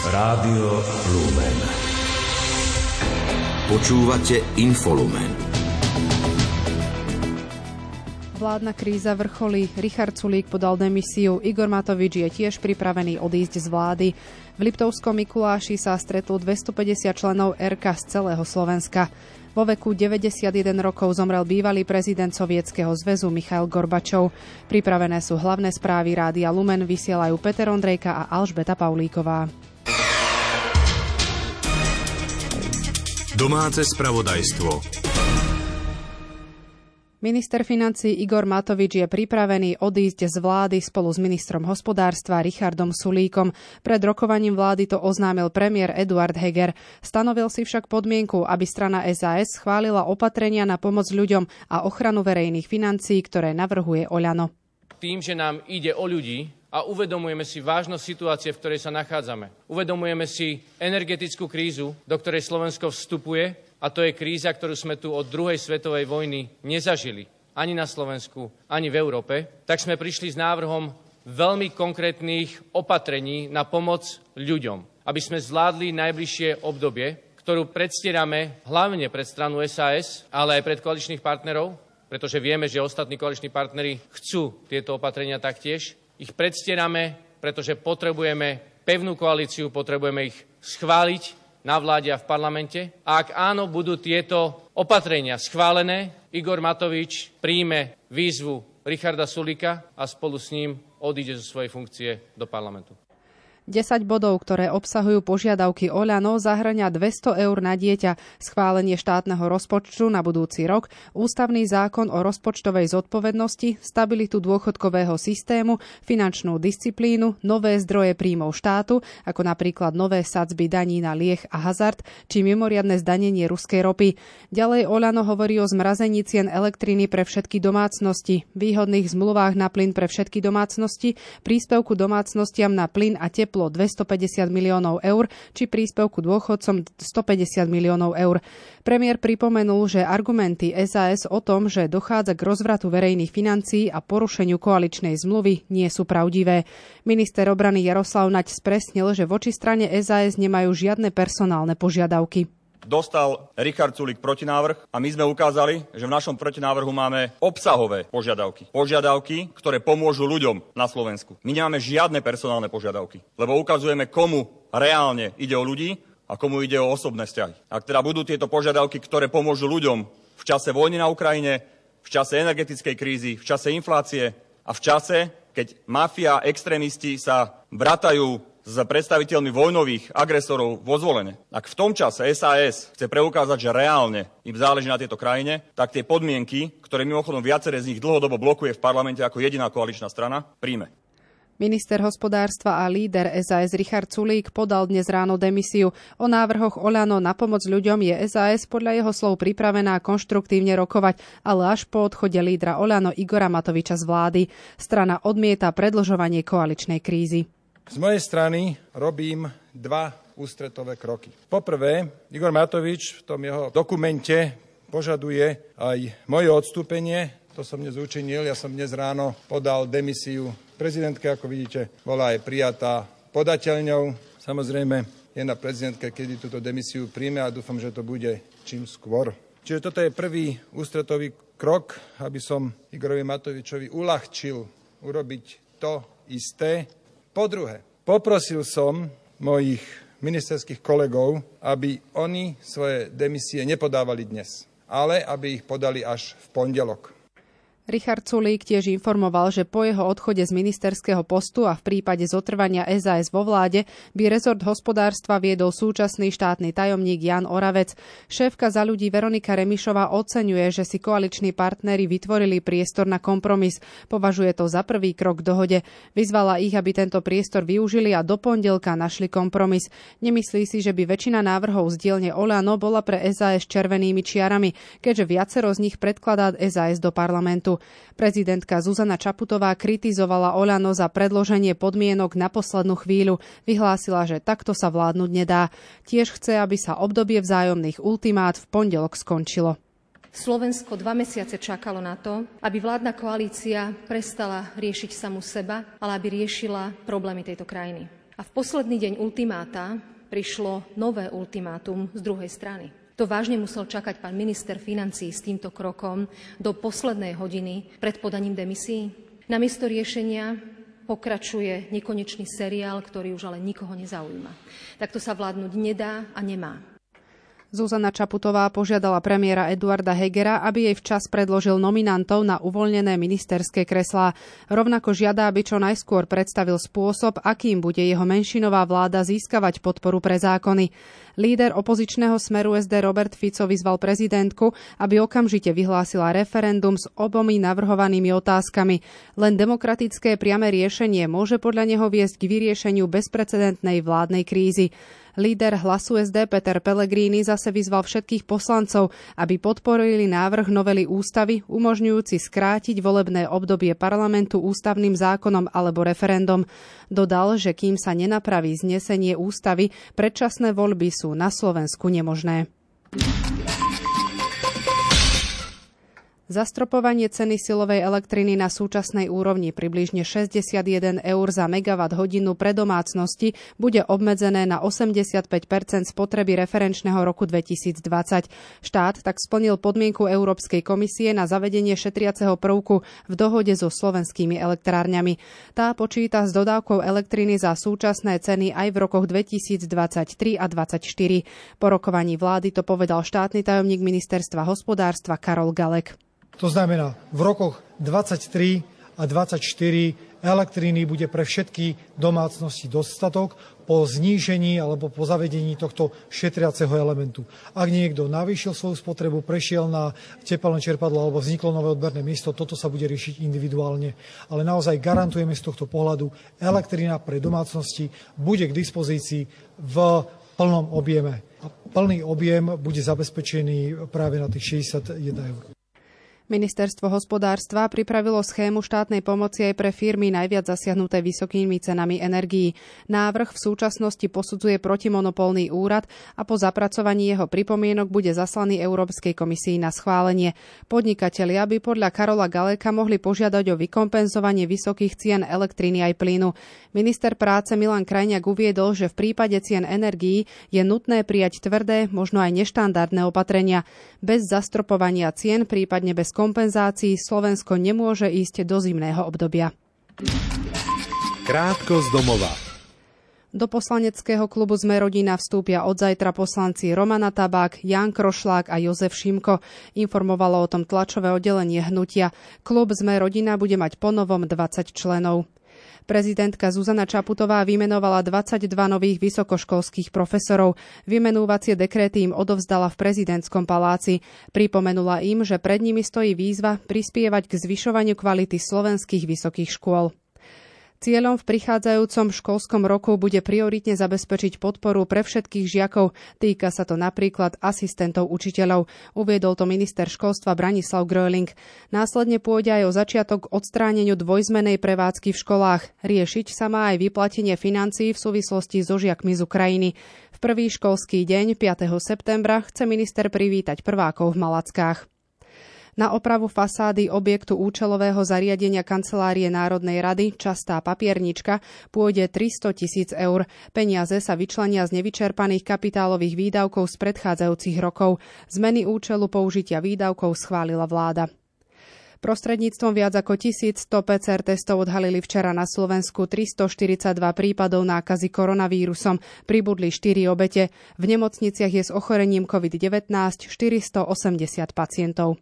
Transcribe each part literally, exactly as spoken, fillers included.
Rádio Lumen. Počúvate Infolumen. Vládna kríza vrcholí. Richard Sulík podal demisiu. Igor Matovič je tiež pripravený odísť z vlády. V Liptovskom Mikuláši sa stretlo dvestopäťdesiat členov er ká z celého Slovenska. Vo veku deväťdesiatjeden rokov zomrel bývalý prezident Sovietskeho zväzu Michail Gorbačov. Pripravené sú hlavné správy Rádia Lumen, vysielajú Peter Ondrejka a Alžbeta Paulíková. Domáce spravodajstvo. Minister financií Igor Matovič je pripravený odísť z vlády spolu s ministrom hospodárstva Richardom Sulíkom. Pred rokovaním vlády to oznámil premiér Eduard Heger. Stanovil si však podmienku, aby strana es a es schválila opatrenia na pomoc ľuďom a ochranu verejných financií, ktoré navrhuje Oľano. Tým, že nám ide o ľudí a uvedomujeme si vážnosť situácie, v ktorej sa nachádzame. Uvedomujeme si energetickú krízu, do ktorej Slovensko vstupuje, a to je kríza, ktorú sme tu od druhej svetovej vojny nezažili. Ani na Slovensku, ani v Európe. Tak sme prišli s návrhom veľmi konkrétnych opatrení na pomoc ľuďom. Aby sme zvládli najbližšie obdobie, ktorú predstierame hlavne pred stranu es a es, ale aj pred koaličných partnerov, pretože vieme, že ostatní koaliční partneri chcú tieto opatrenia taktiež. Ich predstierame, pretože potrebujeme pevnú koalíciu, potrebujeme ich schváliť na vláde a v parlamente. A ak áno, budú tieto opatrenia schválené, Igor Matovič príjme výzvu Richarda Sulíka a spolu s ním odíde zo svojej funkcie do parlamentu. desať bodov, ktoré obsahujú požiadavky Oľano, zahŕňa dvesto eur na dieťa, schválenie štátneho rozpočtu na budúci rok, ústavný zákon o rozpočtovej zodpovednosti, stabilitu dôchodkového systému, finančnú disciplínu, nové zdroje príjmov štátu, ako napríklad nové sadzby daní na lieh a hazard, či mimoriadne zdanenie ruskej ropy. Ďalej Oľano hovorí o zmrazení cien elektriny pre všetky domácnosti, výhodných zmluvách na plyn pre všetky domácnosti, príspevku domácnostiam na plyn a teplo dvestopäťdesiat miliónov eur, či príspevku dôchodcom stopäťdesiat miliónov eur. Premiér pripomenul, že argumenty es a es o tom, že dochádza k rozvratu verejných financií a porušeniu koaličnej zmluvy, nie sú pravdivé. Minister obrany Jaroslav Naď spresnil, že voči strane es a es nemajú žiadne personálne požiadavky. Dostal Richard Sulík protinávrh a my sme ukázali, že v našom protinávrhu máme obsahové požiadavky. Požiadavky, ktoré pomôžu ľuďom na Slovensku. My nemáme žiadne personálne požiadavky, lebo ukazujeme, komu reálne ide o ľudí a komu ide o osobné vzťahy. Ak teda budú tieto požiadavky, ktoré pomôžu ľuďom v čase vojny na Ukrajine, v čase energetickej krízy, v čase inflácie a v čase, keď mafia a extrémisti sa bratajú s predstaviteľmi vojnových agresorov vo Zvolene. Ak v tom čase es a es chce preukázať, že reálne im záleží na tejto krajine, tak tie podmienky, ktoré mimochodom viaceré z nich dlhodobo blokuje v parlamente ako jediná koaličná strana, príjme. Minister hospodárstva a líder es a es Richard Sulík podal dnes ráno demisiu. O návrhoch Oľano na pomoc ľuďom je es a es podľa jeho slov pripravená konštruktívne rokovať, ale až po odchode lídra Oľano Igora Matoviča z vlády. Strana odmieta predĺžovanie koaličnej krízy. Z mojej strany robím dva ústretové kroky. Poprvé, Igor Matovič v tom jeho dokumente požaduje aj moje odstúpenie. To som dnes učinil. Ja som dnes ráno podal demisiu prezidentke, ako vidíte, bola aj prijatá podateľňou. Samozrejme, je na prezidentke, kedy túto demisiu príjme a dúfam, že to bude čím skôr. Čiže toto je prvý ústretový krok, aby som Igorovi Matovičovi uľahčil urobiť to isté. Po druhé, poprosil som mojich ministerských kolegov, aby oni svoje demisie nepodávali dnes, ale aby ich podali až v pondelok. Richard Sulík tiež informoval, že po jeho odchode z ministerského postu a v prípade zotrvania es a es vo vláde by rezort hospodárstva viedol súčasný štátny tajomník Ján Oravec. Šéfka Za ľudí Veronika Remišová oceňuje, že si koaliční partneri vytvorili priestor na kompromis. Považuje to za prvý krok k dohode. Vyzvala ich, aby tento priestor využili a do pondelka našli kompromis. Nemyslí si, že by väčšina návrhov z dielne Oľano bola pre es a es červenými čiarami, keďže viacero z nich predkladá es a es do parlamentu. Prezidentka Zuzana Čaputová kritizovala Oľano za predloženie podmienok na poslednú chvíľu. Vyhlásila, že takto sa vládnuť nedá. Tiež chce, aby sa obdobie vzájomných ultimát v pondelok skončilo. Slovensko dva mesiace čakalo na to, aby vládna koalícia prestala riešiť samu seba, ale aby riešila problémy tejto krajiny. A v posledný deň ultimáta prišlo nové ultimátum z druhej strany. To vážne musel čakať pán minister financií s týmto krokom do poslednej hodiny pred podaním demisií? Namiesto riešenia pokračuje nekonečný seriál, ktorý už ale nikoho nezaujíma. Takto sa vládnuť nedá a nemá. Zuzana Čaputová požiadala premiéra Eduarda Hegera, aby jej včas predložil nominantov na uvoľnené ministerské kreslá. Rovnako žiada, aby čo najskôr predstavil spôsob, akým bude jeho menšinová vláda získavať podporu pre zákony. Líder opozičného Smeru es dé Robert Fico vyzval prezidentku, aby okamžite vyhlásila referendum s obomi navrhovanými otázkami. Len demokratické priame riešenie môže podľa neho viesť k vyriešeniu bezprecedentnej vládnej krízy. Líder Hlasu es dé Peter Pellegrini zase vyzval všetkých poslancov, aby podporili návrh novely ústavy umožňujúci skrátiť volebné obdobie parlamentu ústavným zákonom alebo referendum. Dodal, že kým sa nenapraví znesenie ústavy, predčasné voľby sú na Slovensku nemožné. Zastropovanie ceny silovej elektriny na súčasnej úrovni približne šesťdesiatjeden eur za megawatt hodinu pre domácnosti bude obmedzené na osemdesiatpäť percent spotreby referenčného roku dvetisícdvadsať. Štát tak splnil podmienku Európskej komisie na zavedenie šetriaceho prvku v dohode so slovenskými elektrárňami. Tá počíta s dodávkou elektriny za súčasné ceny aj v rokoch dvetisícdvadsaťtri a dvadsaťštyri. Po rokovaní vlády to povedal štátny tajomník ministerstva hospodárstva Karol Galek. To znamená, v rokoch dvadsaťtri a dvadsaťštyri elektriny bude pre všetky domácnosti dostatok po znížení alebo po zavedení tohto šetriaceho elementu. Ak niekto navýšil svoju spotrebu, prešiel na tepelné čerpadlo alebo vzniklo nové odberné miesto, toto sa bude riešiť individuálne. Ale naozaj garantujeme z tohto pohľadu, elektrina pre domácnosti bude k dispozícii v plnom objeme. A plný objem bude zabezpečený práve na tých šesťdesiatjeden eur. Ministerstvo hospodárstva pripravilo schému štátnej pomoci aj pre firmy najviac zasiahnuté vysokými cenami energií. Návrh v súčasnosti posudzuje protimonopolný úrad a po zapracovaní jeho pripomienok bude zaslaný Európskej komisii na schválenie. Podnikatelia by podľa Karola Galeka mohli požiadať o vykompenzovanie vysokých cien elektriny aj plynu. Minister práce Milan Krajniak uviedol, že v prípade cien energií je nutné prijať tvrdé, možno aj neštandardné opatrenia. Bez zastropovania cien, prípadne bez kompenzácií, Slovensko nemôže ísť do zimného obdobia. Krátko z domova. Do poslaneckého klubu Sme rodina vstúpia od zajtra poslanci Romana Tabák, Ján Krošlák a Jozef Šimko. Informovalo o tom tlačové oddelenie hnutia. Klub Sme rodina bude mať ponovom dvadsať členov. Prezidentka Zuzana Čaputová vymenovala dvadsaťdva nových vysokoškolských profesorov. Vymenúvacie dekréty im odovzdala v prezidentskom paláci. Pripomenula im, že pred nimi stojí výzva prispievať k zvyšovaniu kvality slovenských vysokých škôl. Cieľom v prichádzajúcom školskom roku bude prioritne zabezpečiť podporu pre všetkých žiakov. Týka sa to napríklad asistentov učiteľov. Uviedol to minister školstva Branislav Gröling. Následne pôjde aj o začiatok odstráneniu dvojzmenej prevádzky v školách. Riešiť sa má aj vyplatenie financií v súvislosti so žiakmi z Ukrajiny. V prvý školský deň piateho septembra chce minister privítať prvákov v Malackách. Na opravu fasády objektu účelového zariadenia Kancelárie Národnej rady Častá papiernička pôjde tristotisíc eur. Peniaze sa vyčlenia z nevyčerpaných kapitálových výdavkov z predchádzajúcich rokov. Zmeny účelu použitia výdavkov schválila vláda. Prostredníctvom viac ako tisícsto pé cé er testov odhalili včera na Slovensku tristoštyridsaťdva prípadov nákazy koronavírusom. Pribudli štyri obete. V nemocniciach je s ochorením covid devätnásť štyristoosemdesiat pacientov.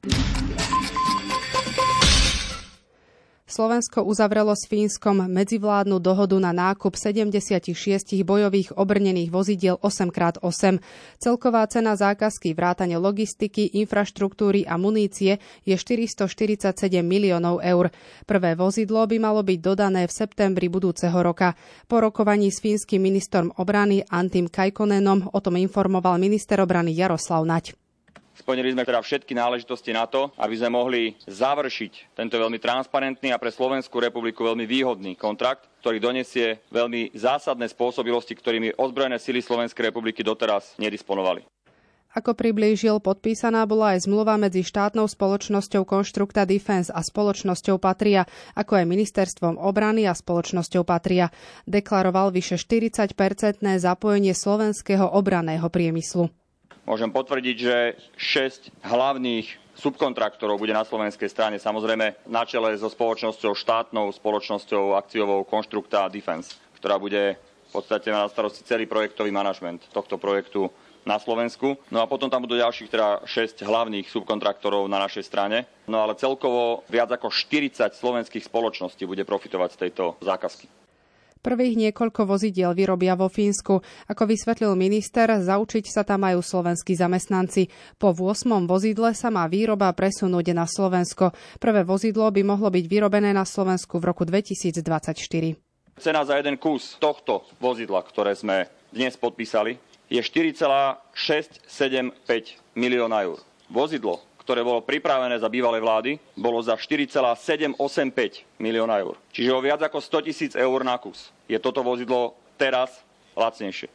Slovensko uzavrelo s Fínskom medzivládnu dohodu na nákup sedemdesiatšesť bojových obrnených vozidiel osem krát osem. Celková cena zákazky vrátane logistiky, infraštruktúry a munície je štyristoštyridsaťsedem miliónov eur. Prvé vozidlo by malo byť dodané v septembri budúceho roka. Po rokovaní s fínskym ministrom obrany Antim Kaikkonenom o tom informoval minister obrany Jaroslav Naď. Splnili sme teda všetky náležitosti na to, aby sme mohli završiť tento veľmi transparentný a pre Slovenskú republiku veľmi výhodný kontrakt, ktorý donesie veľmi zásadné spôsobilosti, ktorými ozbrojené sily Slovenskej republiky doteraz nedisponovali. Ako priblížil, podpísaná bola aj zmluva medzi štátnou spoločnosťou Constructa Defence a spoločnosťou Patria, ako aj ministerstvom obrany a spoločnosťou Patria. Deklaroval vyše štyridsať percentné zapojenie slovenského obranného priemyslu. Môžem potvrdiť, že šesť hlavných subkontraktorov bude na slovenskej strane, samozrejme na čele so spoločnosťou štátnou, spoločnosťou akciovou Constructa Defence, ktorá bude v podstate na starosti celý projektový manažment tohto projektu na Slovensku. No a potom tam budú ďalších teda šesť hlavných subkontraktorov na našej strane. No ale celkovo viac ako štyridsať slovenských spoločností bude profitovať z tejto zákazky. Prvých niekoľko vozidiel vyrobia vo Fínsku. Ako vysvetlil minister, zaučiť sa tam majú slovenskí zamestnanci. Po ôsmom vozidle sa má výroba presunúť na Slovensko. Prvé vozidlo by mohlo byť vyrobené na Slovensku v roku dvetisícdvadsaťštyri. Cena za jeden kus tohto vozidla, ktoré sme dnes podpísali, je štyri celé šesť sedem päť milióna eur. Vozidlo, ktoré bolo pripravené za bývalej vlády, bolo za štyri celé sedem osem päť milióna eur. Čiže o viac ako sto tisíc eur na kus je toto vozidlo teraz lacnejšie.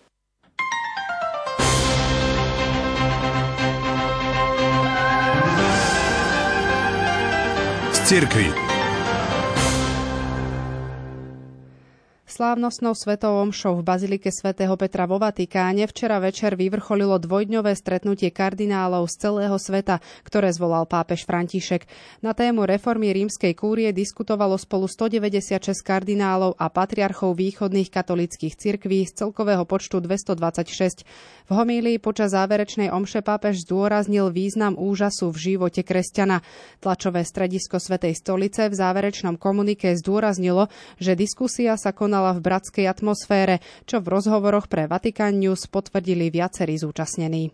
Z cirkvi. Slávnostnou svetou omšou v bazilike svätého Petra vo Vatikáne včera večer vyvrcholilo dvojdňové stretnutie kardinálov z celého sveta, ktoré zvolal pápež František. Na tému reformy rímskej kúrie diskutovalo spolu stodeväťdesiatšesť kardinálov a patriarchov východných katolíckych cirkví z celkového počtu dvestodvadsaťšesť. V homílii počas záverečnej omše pápež zdôraznil význam úžasu v živote kresťana. Tlačové stredisko Svätej stolice v záverečnom komunike zdôraznilo, že diskusia sa konala v bratskej atmosfére, čo v rozhovoroch pre Vatican News potvrdili viacerí zúčastnení.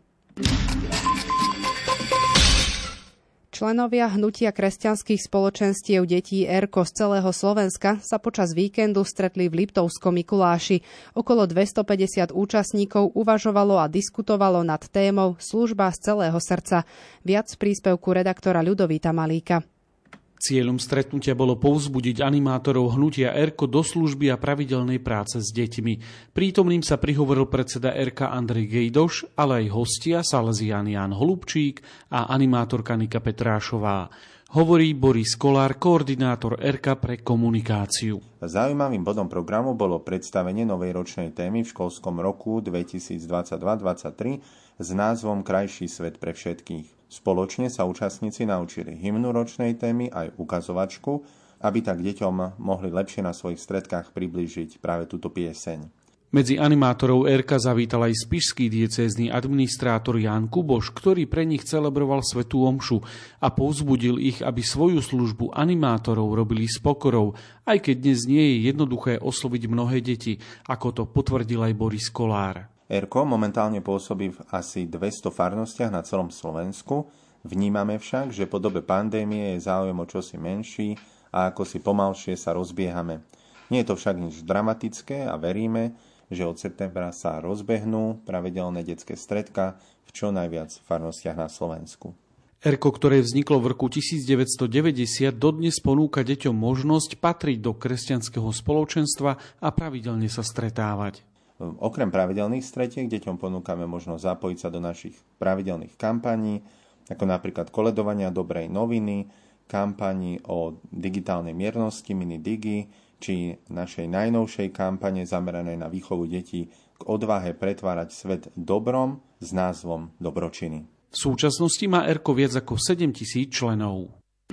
Členovia hnutia kresťanských spoločenstiev detí Erko z celého Slovenska sa počas víkendu stretli v Liptovskom Mikuláši. Okolo dvestopäťdesiat účastníkov uvažovalo a diskutovalo nad témou Služba z celého srdca. Viac z príspevku redaktora Ľudovíta Malíka. Cieľom stretnutia bolo povzbudiť animátorov hnutia Erko do služby a pravidelnej práce s deťmi. Prítomným sa prihovoril predseda Erka Andrej Gejdoš, ale aj hostia Salesián Ján Holubčík a animátorka Nika Petrášová. Hovorí Boris Kolár, koordinátor Erka pre komunikáciu. Zaujímavým bodom programu bolo predstavenie novej ročnej témy v školskom roku dvetisícdvadsaťdva dvadsaťtri s názvom Krajší svet pre všetkých. Spoločne sa účastníci naučili hymnu ročnej témy aj ukazovačku, aby tak deťom mohli lepšie na svojich stredkách priblížiť práve túto pieseň. Medzi animátorov Erka zavítal aj spišský diecézny administrátor Ján Kuboš, ktorý pre nich celebroval svätú omšu a povzbudil ich, aby svoju službu animátorov robili s pokorou, aj keď dnes nie je jednoduché osloviť mnohé deti, ako to potvrdil aj Boris Kolár. Erko momentálne pôsobí v asi dvesto farnostiach na celom Slovensku. Vnímame však, že po dobe pandémie je záujem o čosi menší a ako si pomalšie sa rozbiehame. Nie je to však nič dramatické a veríme, že od septembra sa rozbehnú pravidelné detské stredka v čo najviac farnostiach na Slovensku. Erko, ktoré vzniklo v roku devätnásťstodeväťdesiat, dodnes ponúka deťom možnosť patriť do kresťanského spoločenstva a pravidelne sa stretávať. Okrem pravidelných stretiek deťom ponúkame možnosť zapojiť sa do našich pravidelných kampaní, ako napríklad koledovania dobrej noviny, kampani o digitálnej miernosti Mini Digi, či našej najnovšej kampane zameranej na výchovu detí k odvahe pretvárať svet dobrom s názvom Dobročiny. V súčasnosti má Erko viac ako sedemtisíc členov.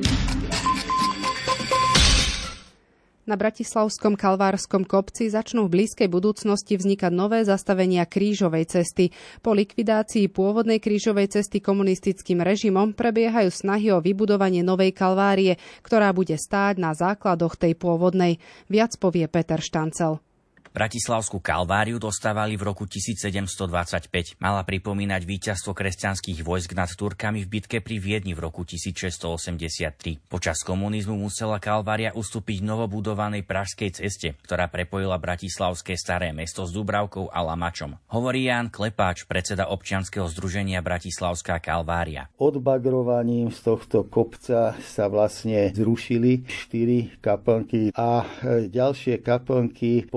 Na bratislavskom Kalvárskom kopci začnú v blízkej budúcnosti vznikať nové zastavenia krížovej cesty. Po likvidácii pôvodnej krížovej cesty komunistickým režimom prebiehajú snahy o vybudovanie novej Kalvárie, ktorá bude stáť na základoch tej pôvodnej. Viac povie Peter Štancel. Bratislavskú Kalváriu dostávali v roku tisícsedemstodvadsaťpäť. Mala pripomínať víťazstvo kresťanských vojsk nad Turkami v bitke pri Viedni v roku tisícšesťstoosemdesiattri. Počas komunizmu musela Kalvária ustúpiť novobudovanej pražskej ceste, ktorá prepojila bratislavské Staré mesto s Dubravkou a Lamačom. Hovorí Ján Klepáč, predseda občianskeho združenia Bratislavská Kalvária. Odbagrovaním z tohto kopca sa vlastne zrušili štyri kaplnky a ďalšie kaplnky podľahli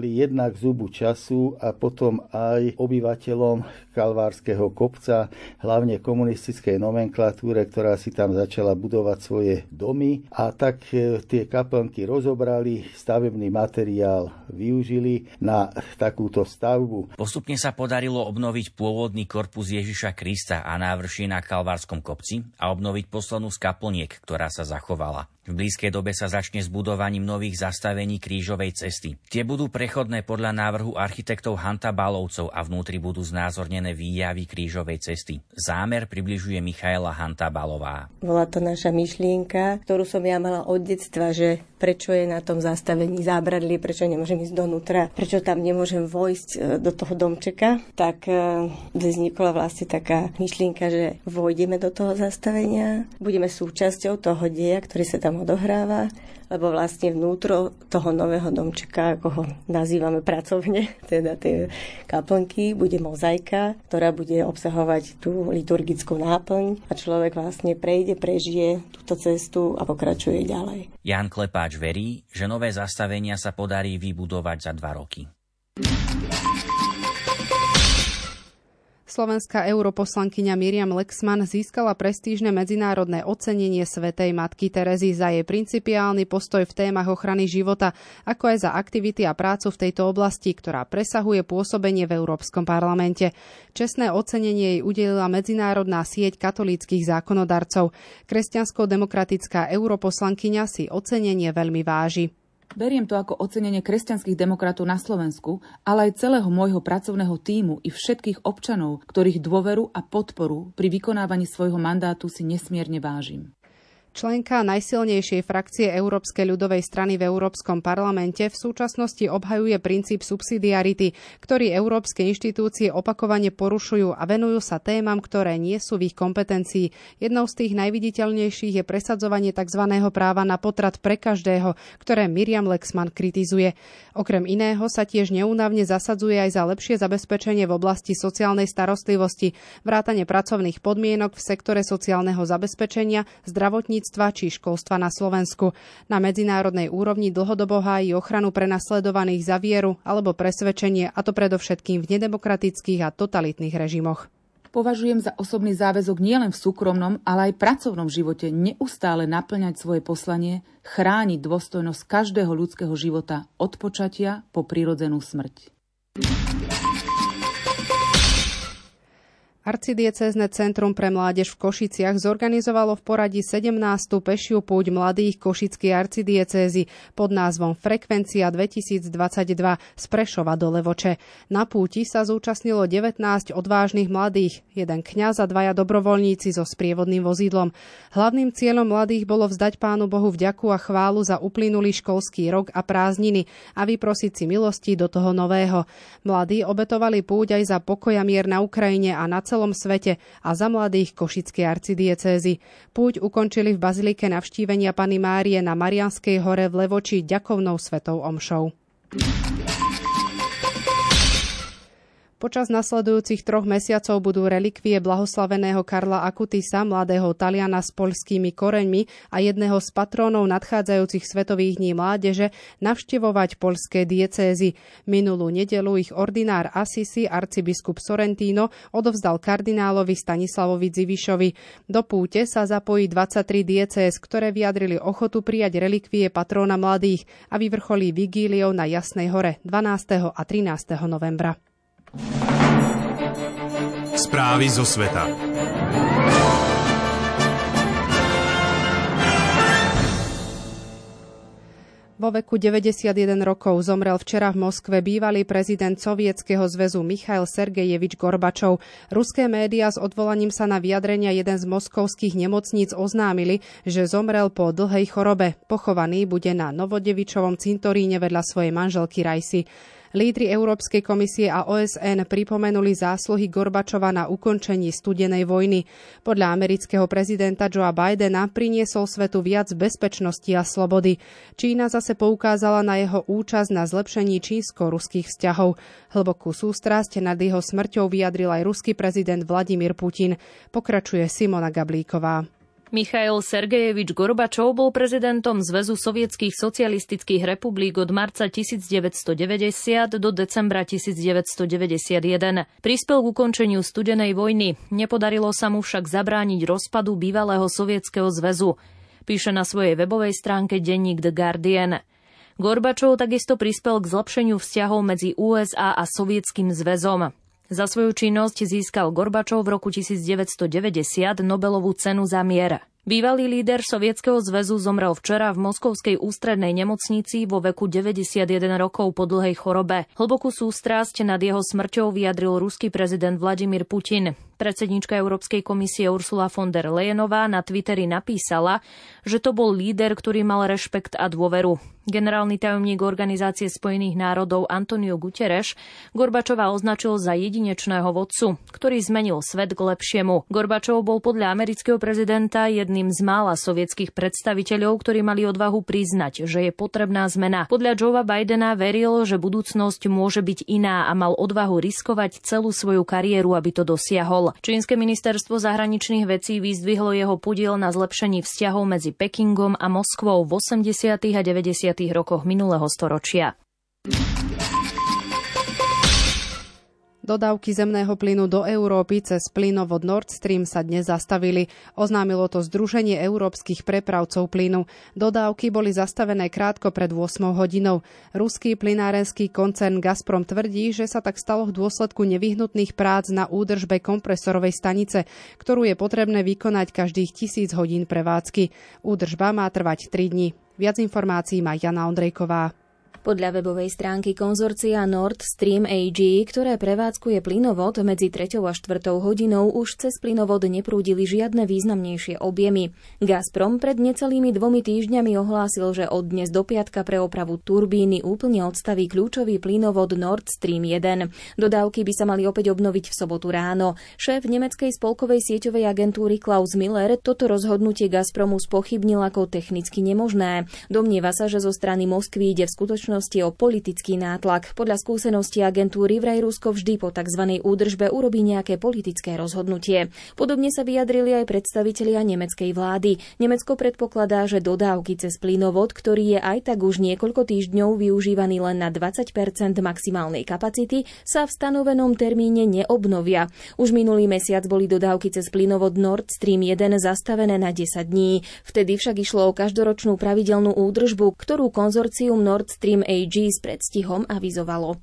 dali jednak zubu času a potom aj obyvateľom Kalvárskeho kopca, hlavne komunistickej nomenklatúre, ktorá si tam začala budovať svoje domy. A tak tie kaplnky rozobrali, stavebný materiál využili na takúto stavbu. Postupne sa podarilo obnoviť pôvodný korpus Ježiša Krista a návršie na Kalvárskom kopci a obnoviť poslednú z kaplniek, ktorá sa zachovala. V blízkej dobe sa začne s budovaním nových zastavení krížovej cesty. Tie budú prechodné podľa návrhu architektov Hanta-Balovcov a vnútri budú znázornené výjavy krížovej cesty. Zámer približuje Michaela Hanta-Balová. Bola to naša myšlienka, ktorú som ja mala od detstva, že prečo je na tom zastavení zábradlie, prečo nemôžem ísť donútra, prečo tam nemôžem vojsť do toho domčeka. Tak vznikla vlastne taká myšlienka, že vojdeme do toho zastavenia, budeme súčasťou toho deja, ktorý sa tam odohráva, lebo vlastne vnútro toho nového domčeka, ako ho nazývame pracovne, teda tie kaplnky, bude mozaika, ktorá bude obsahovať tú liturgickú náplň a človek vlastne prejde, prežije túto cestu a pokračuje ďalej. Ján Klepáč verí, že nové zastavenia sa podarí vybudovať za dva roky. Slovenská europoslankyňa Miriam Lexman získala prestížne medzinárodné ocenenie Svätej Matky Terezy za jej principiálny postoj v témach ochrany života, ako aj za aktivity a prácu v tejto oblasti, ktorá presahuje pôsobenie v Európskom parlamente. Čestné ocenenie jej udelila medzinárodná sieť katolíckych zákonodarcov. Kresťansko-demokratická europoslankyňa si ocenenie veľmi váži. Beriem to ako ocenenie kresťanských demokratov na Slovensku, ale aj celého môjho pracovného tímu i všetkých občanov, ktorých dôveru a podporu pri vykonávaní svojho mandátu si nesmierne vážim. Členka najsilnejšej frakcie Európskej ľudovej strany v Európskom parlamente v súčasnosti obhajuje princíp subsidiarity, ktorý európske inštitúcie opakovane porušujú a venujú sa témam, ktoré nie sú v ich kompetencii. Jednou z tých najviditeľnejších je presadzovanie tzv. Práva na potrat pre každého, ktoré Miriam Lexman kritizuje. Okrem iného sa tiež neúnavne zasadzuje aj za lepšie zabezpečenie v oblasti sociálnej starostlivosti, vrátane pracovných podmienok v sektore sociálneho zabezpečenia, zdravotníctva či školstva na Slovensku. Na medzinárodnej úrovni dlhodobo hájí ochranu prenasledovaných za vieru alebo presvedčenie, a to predovšetkým v nedemokratických a totalitných režimoch. Považujem za osobný záväzok nielen v súkromnom, ale aj pracovnom živote neustále naplňať svoje poslanie, chrániť dôstojnosť každého ľudského života od počatia po prirodzenú smrť. Arcidiecézne centrum pre mládež v Košiciach zorganizovalo v poradí sedemnástu pešiu púť mladých košickej arcidiecézy pod názvom Frekvencia dvetisícdvadsaťdva z Prešova do Levoče. Na púti sa zúčastnilo devätnásť odvážnych mladých, jeden kňaz a dvaja dobrovoľníci so sprievodným vozidlom. Hlavným cieľom mladých bolo vzdať Pánu Bohu vďaku a chválu za uplynulý školský rok a prázdniny a vyprosiť si milosti do toho nového. Mladí obetovali púť aj za pokoj a mier na Ukrajine a na celom svete a za mladých košickej arcidiecézy. Púť ukončili v bazilike Navštívenia Panny Márie na Marianskej hore v Levoči ďakovnou svetou omšou. Počas nasledujúcich troch mesiacov budú relikvie blahoslaveného Karla Akutisa, mladého Taliana s poľskými koreňmi a jedného z patrónov nadchádzajúcich Svetových dní mládeže navštevovať poľské diecézy. Minulú nedeľu ich ordinár Assisi, arcibiskup Sorrentino, odovzdal kardinálovi Stanislavovi Dzivišovi. Do púte sa zapojí dvadsaťtri diecéz, ktoré vyjadrili ochotu prijať relikvie patróna mladých a vyvrcholí vigíliou na Jasnej hore dvanásteho a trinásteho novembra. Správy zo sveta. Vo veku deväťdesiatjeden rokov zomrel včera v Moskve bývalý prezident Sovietskeho zväzu Michail Sergejevič Gorbačov. Ruské médiá s odvolaním sa na vyjadrenia jeden z moskovských nemocníc oznámili, že zomrel po dlhej chorobe. Pochovaný bude na Novodevičovom cintoríne vedľa svojej manželky Rajsy. Lídri Európskej komisie a ó es en pripomenuli zásluhy Gorbačova na ukončení studenej vojny. Podľa amerického prezidenta Joea Bidena priniesol svetu viac bezpečnosti a slobody. Čína zase poukázala na jeho účasť na zlepšení čínsko-ruských vzťahov. Hlbokú sústrasť nad jeho smrťou vyjadril aj ruský prezident Vladimír Putin. Pokračuje Simona Gablíková. Michail Sergejevič Gorbačov bol prezidentom Zväzu sovietských socialistických republik od marca devätnásťstodeväťdesiat do decembra devätnásťstodeväťdesiatjeden. Prispel k ukončeniu studenej vojny. Nepodarilo sa mu však zabrániť rozpadu bývalého sovietskeho zväzu. Píše na svojej webovej stránke denník The Guardian. Gorbačov takisto prispel k zlepšeniu vzťahov medzi ú es á a Sovietským zväzom. Za svoju činnosť získal Gorbačov v roku devätnásťstodeväťdesiat Nobelovú cenu za mier. Bývalý líder Sovietskeho zväzu zomrel včera v moskovskej ústrednej nemocnici vo veku deväťdesiatjeden rokov po dlhej chorobe. Hlbokú sústrasť nad jeho smrťou vyjadril ruský prezident Vladimír Putin. Predsedníčka Európskej komisie Ursula von der Leyenová na Twitteri napísala, že to bol líder, ktorý mal rešpekt a dôveru. Generálny tajomník Organizácie spojených národov Antonio Guterres Gorbačova označil za jedinečného vodcu, ktorý zmenil svet k lepšiemu. Gorbačov bol podľa amerického prezidenta jedným z mála sovietských predstaviteľov, ktorí mali odvahu priznať, že je potrebná zmena. Podľa Joea Bidena veril, že budúcnosť môže byť iná a mal odvahu riskovať celú svoju kariéru, aby to dosiahol. Čínske ministerstvo zahraničných vecí vyzdvihlo jeho podiel na zlepšení vzťahov medzi Pekingom a Moskvou v osemdesiatych a deväťdesiatych rokoch minulého storočia. Dodávky zemného plynu do Európy cez plynovod Nord Stream sa dnes zastavili. Oznámilo to Združenie európskych prepravcov plynu. Dodávky boli zastavené krátko pred ôsmou hodinou. Ruský plynárenský koncern Gazprom tvrdí, že sa tak stalo v dôsledku nevyhnutných prác na údržbe kompresorovej stanice, ktorú je potrebné vykonať každých tisíc hodín prevádzky. Údržba má trvať tri dni. Viac informácií má Jana Ondrejková. Podľa webovej stránky konzorcia Nord Stream á gé, ktoré prevádzkuje plynovod, medzi treťou a štvrtou hodinou už cez plynovod neprúdili žiadne významnejšie objemy. Gazprom pred necelými dvomi týždňami ohlásil, že od dnes do piatka pre opravu turbíny úplne odstaví kľúčový plynovod Nord Stream jeden. Dodávky by sa mali opäť obnoviť v sobotu ráno. Šéf nemeckej spolkovej sieťovej agentúry Klaus Miller toto rozhodnutie Gazpromu spochybnil ako technicky nemožné. Domnieva sa, že zo strany Moskvy ide v skutočnosti o politický nátlak. Podľa skúsenosti agentúry vraj Rusko vždy po tzv. Údržbe urobí nejaké politické rozhodnutie. Podobne sa vyjadrili aj predstavitelia nemeckej vlády. Nemecko predpokladá, že dodávky cez plynovod, ktorý je aj tak už niekoľko týždňov využívaný len na dvadsať percent maximálnej kapacity, sa v stanovenom termíne neobnovia. Už minulý mesiac boli dodávky cez plynovod Nord Stream jeden zastavené na desať dní. Vtedy však išlo o každoročnú pravidelnú údržbu, ktorú konzorcium Nord Stream á gé s predstihom avizovalo.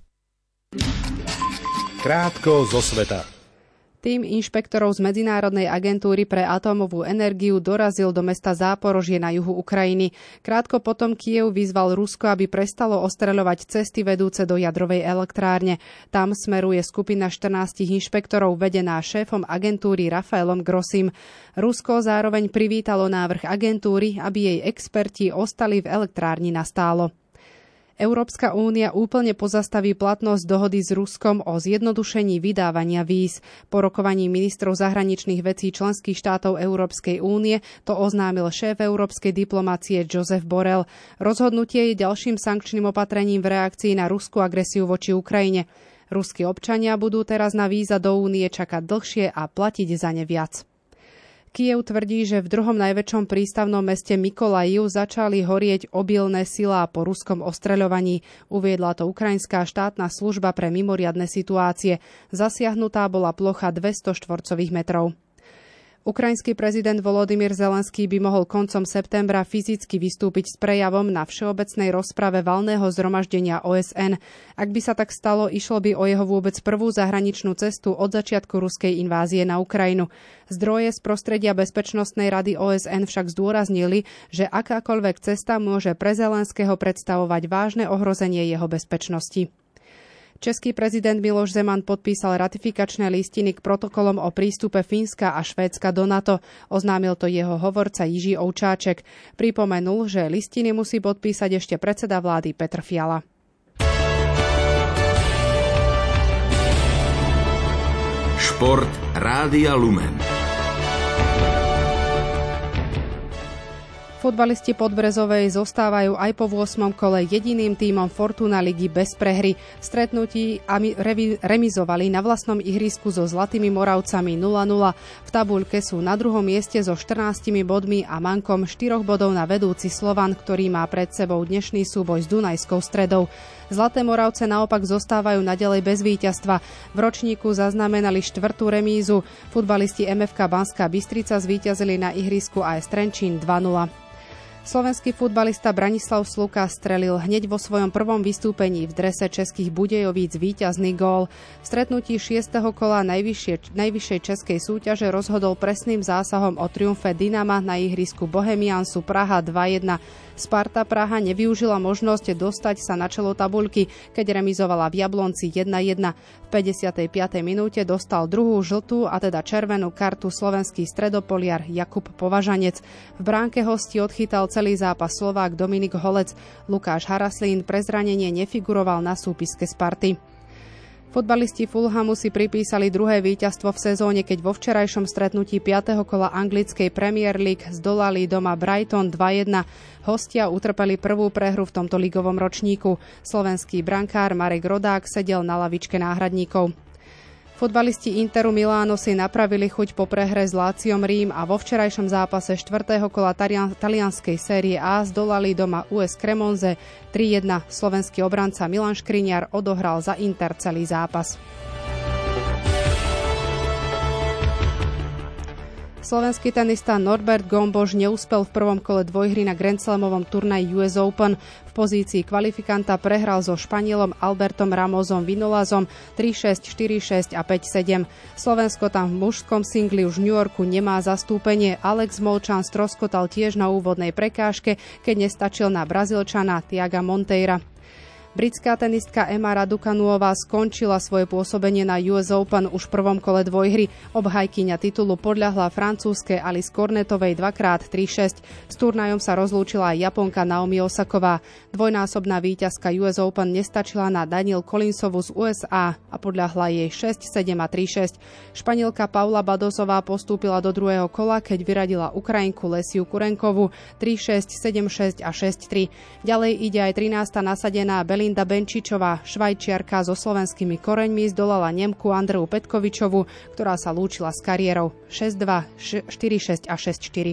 Krátko zo sveta. Tým inšpektorov z Medzinárodnej agentúry pre atómovú energiu dorazil do mesta Záporožie na juhu Ukrajiny. Krátko potom Kyjev vyzval Rusko, aby prestalo ostreľovať cesty vedúce do jadrovej elektrárne. Tam smeruje skupina štrnástich inšpektorov vedená šéfom agentúry Rafaelom Grossim. Rusko zároveň privítalo návrh agentúry, aby jej experti ostali v elektrárni nastálo. Európska únia úplne pozastaví platnosť dohody s Ruskom o zjednodušení vydávania víz. Po rokovaní ministrov zahraničných vecí členských štátov Európskej únie to oznámil šéf európskej diplomácie Josep Borrell. Rozhodnutie je ďalším sankčným opatrením v reakcii na ruskú agresiu voči Ukrajine. Ruskí občania budú teraz na víza do únie čakať dlhšie a platiť za ne viac. Kyjev tvrdí, že v druhom najväčšom prístavnom meste Mykolajiv začali horieť obilné silá po ruskom ostreľovaní. Uviedla to ukrajinská štátna služba pre mimoriadne situácie. Zasiahnutá bola plocha dvesto štvorcových metrov. Ukrajinský prezident Volodymyr Zelenský by mohol koncom septembra fyzicky vystúpiť s prejavom na všeobecnej rozprave valného zhromaždenia ó es en. Ak by sa tak stalo, išlo by o jeho vôbec prvú zahraničnú cestu od začiatku ruskej invázie na Ukrajinu. Zdroje z prostredia Bezpečnostnej rady ó es en však zdôraznili, že akákoľvek cesta môže pre Zelenského predstavovať vážne ohrozenie jeho bezpečnosti. Český prezident Miloš Zeman podpísal ratifikačné listiny k protokolom o prístupe Fínska a Švédska do NATO. Oznámil to jeho hovorca Jiří Oučáček. Pripomenul, že listiny musí podpísať ešte predseda vlády Petr Fiala. Šport Rádia Lumen. Futbalisti Podbrezovej zostávajú aj po ôsmom kole jediným tímom Fortuna ligy bez prehry. V stretnutí remizovali na vlastnom ihrisku so Zlatými Moravcami nula nula. V tabuľke sú na druhom mieste so štrnástimi bodmi a mankom štyroch bodov na vedúci Slovan, ktorý má pred sebou dnešný súboj s Dunajskou Stredou. Zlaté Moravce naopak zostávajú naďalej bez víťazstva. V ročníku zaznamenali štvrtú remízu. Futbalisti em ef ká Banská Bystrica zvíťazili na ihrisku á es Trenčín dva nula. Slovenský futbalista Branislav Sluka strelil hneď vo svojom prvom vystúpení v drese českých Budejovíc víťazný gól. V stretnutí šiesteho kola najvyššie, najvyššej českej súťaže rozhodol presným zásahom o triumfe Dynama na ihrisku Bohemiansu Praha dva jedna. Sparta Praha nevyužila možnosť dostať sa na čelo tabuľky, keď remizovala v Jablonci jedna jedna. V päťdesiatej piatej minúte dostal druhú žltú, a teda červenú kartu slovenský stredopoliar Jakub Považanec. V bránke hostí odchytal celý zápas Slovák Dominik Holec. Lukáš Haraslín pre zranenie nefiguroval na súpiske Sparty. Futbalisti Fulhamu si pripísali druhé víťazstvo v sezóne, keď vo včerajšom stretnutí piateho kola anglickej Premier League zdolali doma Brighton dva jedna. Hostia utrpeli prvú prehru v tomto ligovom ročníku. Slovenský brankár Marek Rodák sedel na lavičke náhradníkov. Futbalisti Interu Miláno si napravili chuť po prehre s Láciom Rím a vo včerajšom zápase štvrtého kola talianskej série A zdolali doma ú es Cremonze tri jedna. Slovenský obranca Milan Škriňar odohral za Inter celý zápas. Slovenský tenista Norbert Gomboš neúspel v prvom kole dvojhry na Grand Slamovom turnaji ú es Open. V pozícii kvalifikanta prehral so Španielom Albertom Ramozom Vinolazom tri šesť, štyri šesť a päť sedem. Slovensko tam v mužskom singli už v New Yorku nemá zastúpenie. Alex Molčan stroskotal tiež na úvodnej prekážke, keď nestačil na Brazílčana Thiaga Monteira. Britská tenistka Emma Raducanuová skončila svoje pôsobenie na ú es Open už v prvom kole dvojhry. Obhajkyňa titulu podľahla francúzskej Alice Cornetovej dvakrát tri šesť. S turnajom sa rozlúčila aj Japonka Naomi Osaková. Dvojnásobná víťazka ú es Open nestačila na Danielle Collinsovu z ú es á a podľahla jej šesť sedem a tri šesť. Španielka Paula Badosová postúpila do druhého kola, keď vyradila Ukrajinku Lesiu Kurenkovu tri šesť, sedem šesť a šesť tri. Ďalej ide aj trinásta nasadená Belinda Benčičová. Švajčiarka so slovenskými koreňmi zdolala Nemku Andreu Petkovičovu, ktorá sa lúčila s kariérou šesť dva, štyri šesť a šesť štyri.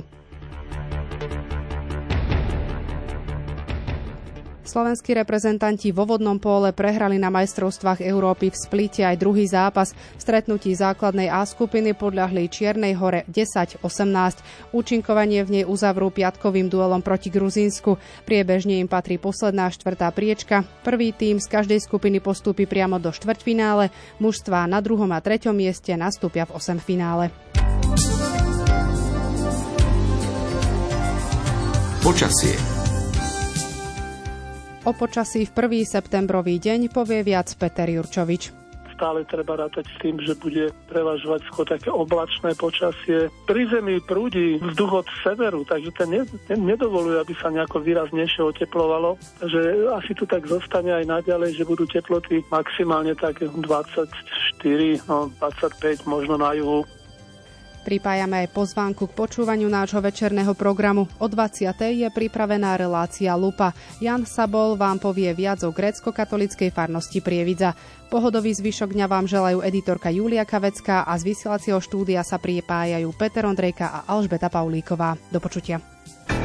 Slovenskí reprezentanti vo vodnom póle prehrali na majstrovstvách Európy v Splite aj druhý zápas. V stretnutí základnej A skupiny podľahli Čiernej Hore desať osemnásť. Účinkovanie v nej uzavrú piatkovým duelom proti Gruzínsku. Priebežne im patrí posledná štvrtá priečka. Prvý tím z každej skupiny postúpi priamo do štvrťfinále. Mužstvá na druhom a treťom mieste nastúpia v osemfinále. Počasie. O počasí v prvý septembrový deň povie viac Peter Jurčovič. Stále treba rátať s tým, že bude prevažovať skôr také oblačné počasie. Pri zemi prúdi vzduch od severu, takže ten, ne, ten nedovoluje, aby sa nejako výraznejšie oteplovalo. Takže asi tu tak zostane aj naďalej, že budú teploty maximálne tak dvadsaťštyri, no dvadsaťpäť možno na juhu. Pripájame aj pozvánku k počúvaniu nášho večerného programu. O dvadsiatej je pripravená relácia Lupa. Jan Sabol vám povie viac o grécko-katolíckej farnosti Prievidza. Pohodový zvyšok dňa vám želajú editorka Júlia Kavecká a z vysielacieho štúdia sa pripájajú Peter Ondrejka a Alžbeta Paulíková. Do počutia.